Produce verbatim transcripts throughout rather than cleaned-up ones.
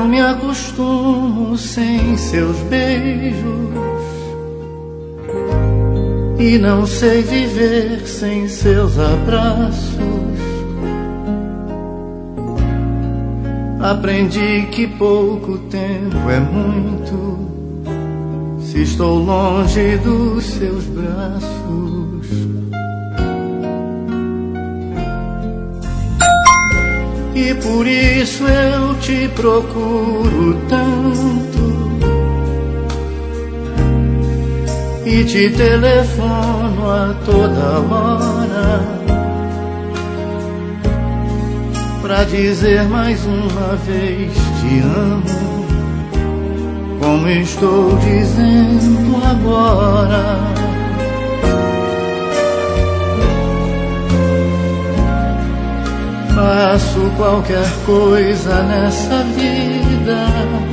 me acostumo sem seus beijos e não sei viver sem seus abraços. Aprendi que pouco tempo é muito se estou longe dos seus braços. E por isso eu te procuro tanto e te telefono a toda hora pra dizer mais uma vez te amo, como estou dizendo agora. Faço qualquer coisa nessa vida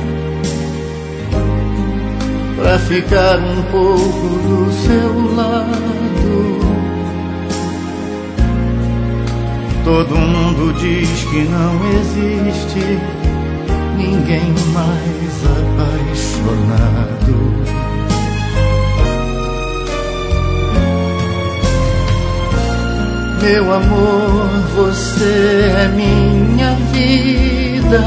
pra ficar um pouco do seu lado. Todo mundo diz que não existe ninguém mais apaixonado. Meu amor, você é minha vida.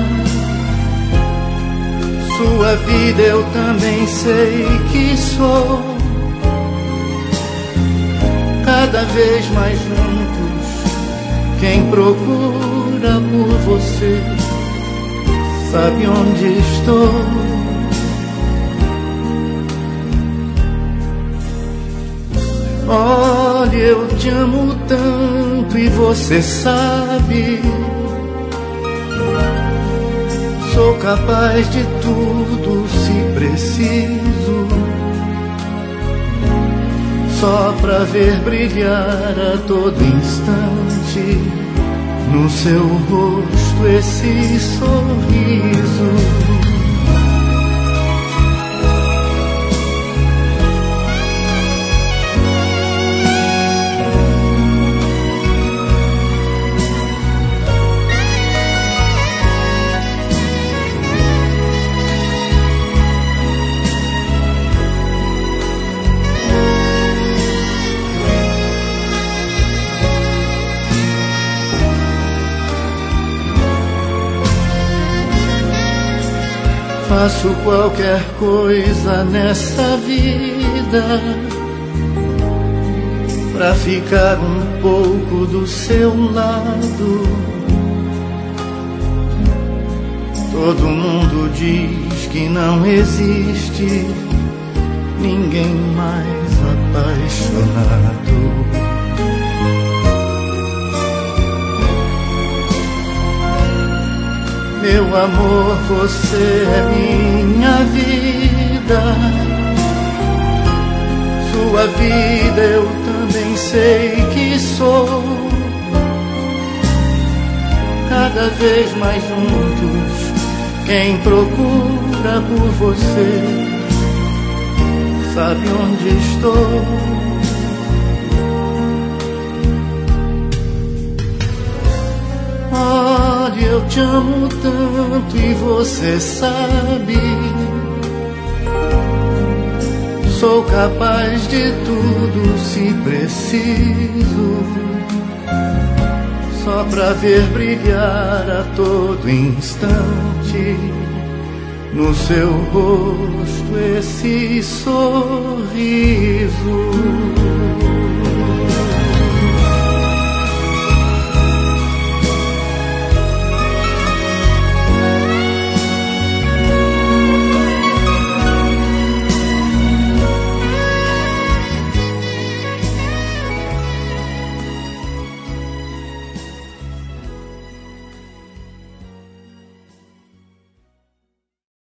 Sua vida eu também sei que sou. Cada vez mais juntos, quem procura por você sabe onde estou. Olha, eu te amo tanto e você sabe. Sou capaz de tudo se preciso, só pra ver brilhar a todo instante no seu rosto esse sorriso. Faço qualquer coisa nessa vida pra ficar um pouco do seu lado. Todo mundo diz que não existe ninguém mais apaixonado. Meu amor, você é minha vida. Sua vida eu também sei que sou. Cada vez mais juntos, quem procura por você sabe onde estou. Olha, eu te amo tanto e você sabe. Sou capaz de tudo se preciso, só pra ver brilhar a todo instante no seu rosto esse sorriso.